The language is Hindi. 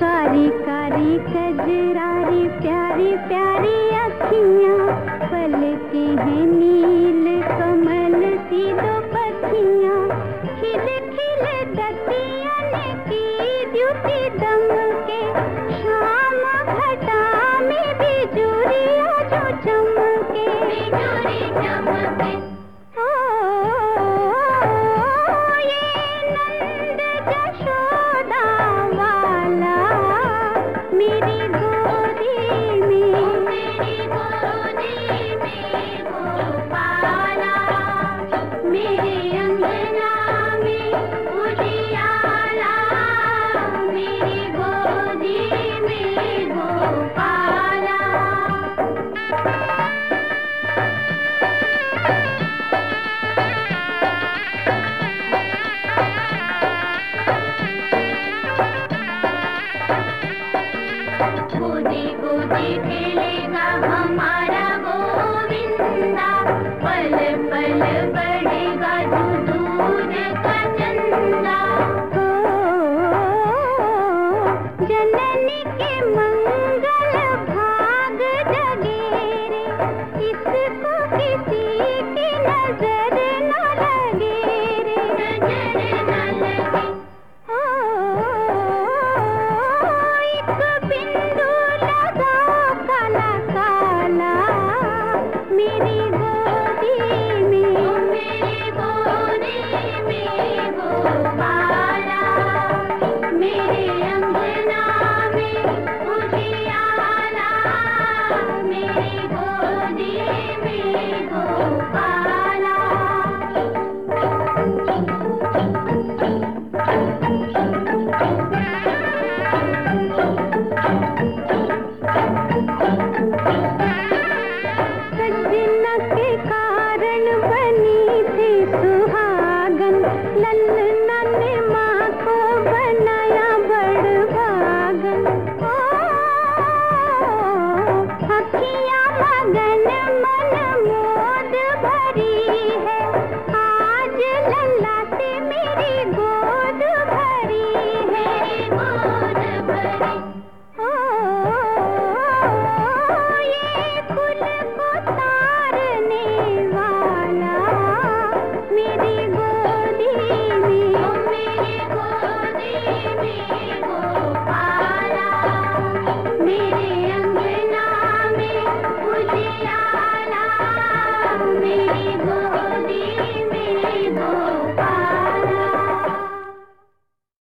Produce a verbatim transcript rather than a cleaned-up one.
कारी कारी कजरारी प्यारी प्यारी अखियाँ, पलके हैं नील कमल सी दो पखियाँ, खिल खिल दतिया ने की द्युति दम के, शाम घटा में बिजुरिया जो चमके, बिजुरी चमके। ओ, ये नंद जशोदा वाला मेरी गोदी में, मेरी गोदी में गोपाला, मेरे अंगना में उजियाला, मेरी गोदी में गोपाला। गोदी गोदी खेलेगा हमारा गोविंदा, पल पल पल